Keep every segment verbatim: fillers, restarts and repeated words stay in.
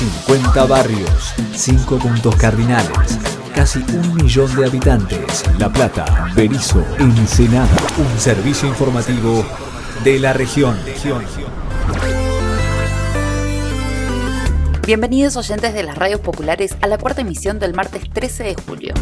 cincuenta barrios, cinco puntos cardinales, casi un millón de habitantes. La Plata, Berisso, Ensenada. Un servicio informativo de la región. Bienvenidos oyentes de las radios populares a la cuarta emisión del martes trece de julio.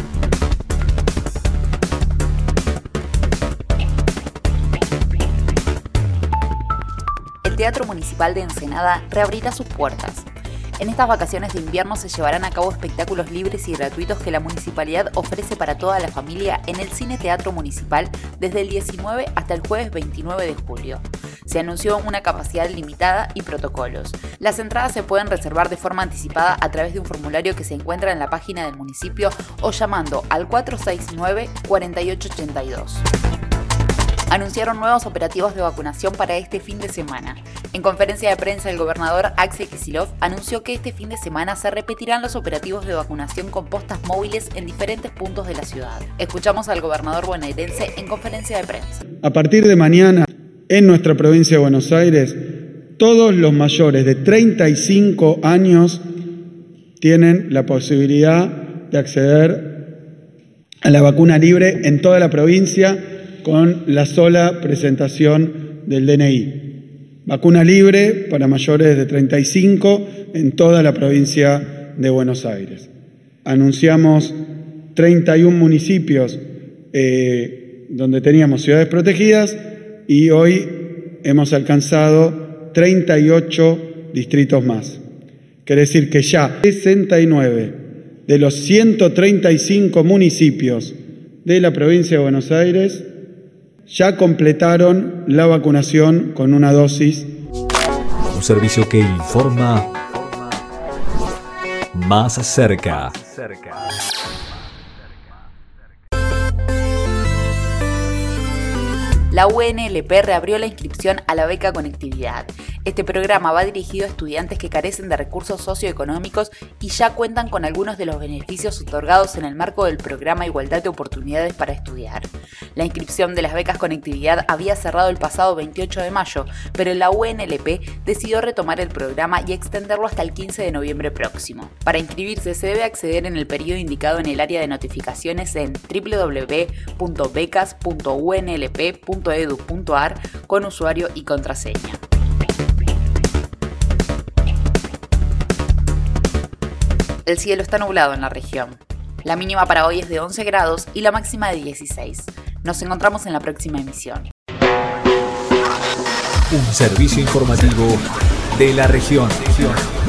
El Teatro Municipal de Ensenada reabrirá sus puertas. En estas vacaciones de invierno se llevarán a cabo espectáculos libres y gratuitos que la municipalidad ofrece para toda la familia en el Cine Teatro Municipal desde el diecinueve hasta el jueves veintinueve de julio. Se anunció una capacidad limitada y protocolos. Las entradas se pueden reservar de forma anticipada a través de un formulario que se encuentra en la página del municipio o llamando al cuatro seis nueve, cuatro ocho ocho dos. Anunciaron nuevos operativos de vacunación para este fin de semana. En conferencia de prensa, el gobernador Axel Kicillof anunció que este fin de semana se repetirán los operativos de vacunación con postas móviles en diferentes puntos de la ciudad. Escuchamos al gobernador bonaerense en conferencia de prensa. A partir de mañana, en nuestra provincia de Buenos Aires, todos los mayores de treinta y cinco años tienen la posibilidad de acceder a la vacuna libre en toda la provincia con la sola presentación del D N I. Vacuna libre para mayores de treinta y cinco en toda la provincia de Buenos Aires. Anunciamos treinta y uno municipios eh, donde teníamos ciudades protegidas y hoy hemos alcanzado treinta y ocho distritos más. Quiere decir que ya sesenta y nueve de los ciento treinta y cinco municipios de la provincia de Buenos Aires ya completaron la vacunación con una dosis. Un servicio que informa más cerca. La U N L P reabrió la inscripción a la beca Conectividad. Este programa va dirigido a estudiantes que carecen de recursos socioeconómicos y ya cuentan con algunos de los beneficios otorgados en el marco del programa Igualdad de Oportunidades para Estudiar. La inscripción de las becas Conectividad había cerrado el pasado veintiocho de mayo, pero la U N L P decidió retomar el programa y extenderlo hasta el quince de noviembre próximo. Para inscribirse se debe acceder en el periodo indicado en el área de notificaciones en doble u doble u doble u punto becas punto u n l p punto edu punto a r con usuario y contraseña. El cielo está nublado en la región. La mínima para hoy es de once grados y la máxima de dieciséis. Nos encontramos en la próxima emisión. Un servicio informativo de la región.